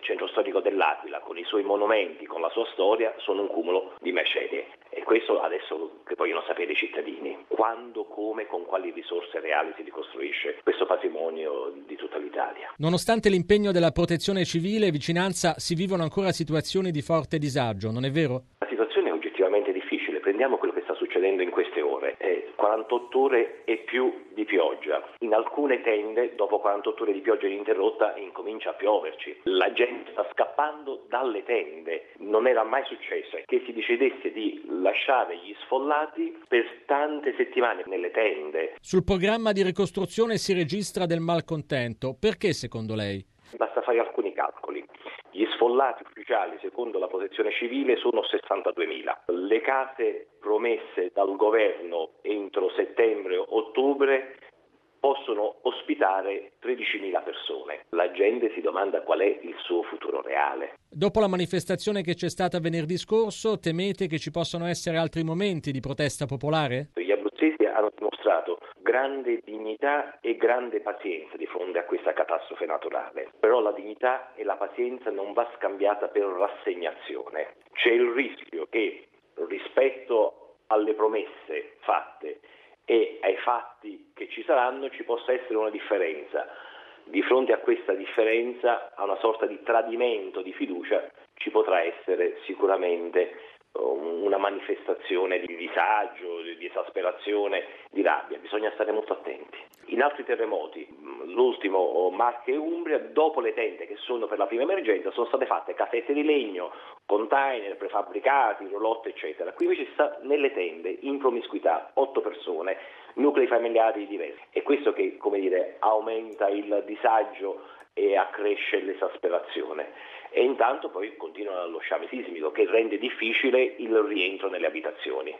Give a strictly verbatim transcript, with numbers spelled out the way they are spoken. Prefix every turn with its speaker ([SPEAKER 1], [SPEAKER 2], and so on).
[SPEAKER 1] centro storico dell'Aquila, con i suoi monumenti, con la sua storia, sono un cumulo di macerie. E questo adesso che vogliono sapere i cittadini. Quando, come, con quali risorse reali si ricostruisce questo patrimonio di tutta l'Italia.
[SPEAKER 2] Nonostante l'impegno della protezione civile e vicinanza, si vivono ancora situazioni di forte disagio, non è vero?
[SPEAKER 1] La situazione è oggettivamente difficile. Prendiamo quello che sta succedendo in queste ore. È quarantotto ore e più di pioggia. In alcune tende, dopo quarantotto ore di pioggia ininterrotta, incomincia a pioverci. La gente sta scappando dalle tende. Non era mai successo che si decidesse di lasciare gli sfollati per tante settimane nelle tende.
[SPEAKER 2] Sul programma di ricostruzione si registra del malcontento. Perché secondo lei?
[SPEAKER 1] Basta fare alcuni calcoli. Gli sfollati ufficiali, secondo la protezione civile, sono sessantaduemila. Le case promesse dal governo entro settembre-ottobre possono ospitare tredicimila persone. La gente si domanda qual è il suo futuro reale.
[SPEAKER 2] Dopo la manifestazione che c'è stata venerdì scorso, temete che ci possano essere altri momenti di protesta popolare?
[SPEAKER 1] Gli abruzzesi hanno dimostrato grande dignità e grande pazienza di fronte a questa catastrofe naturale. Però la dignità e la pazienza non va scambiata per rassegnazione. C'è il rischio che rispetto alle promesse fatte e ai fatti che ci saranno ci possa essere una differenza. Di fronte a questa differenza, a una sorta di tradimento di fiducia, ci potrà essere sicuramente una manifestazione di disagio, di esasperazione, di rabbia. Bisogna stare molto attenti. In altri terremoti, l'ultimo Marche e Umbria, dopo le tende che sono per la prima emergenza, sono state fatte casette di legno, container prefabbricati, roulotte, eccetera. Qui invece sta nelle tende, in promiscuità, otto persone, nuclei familiari diversi. È questo che, come dire, aumenta il disagio e accresce l'esasperazione. E intanto poi continua lo sciame sismico che rende difficile il rientro nelle abitazioni.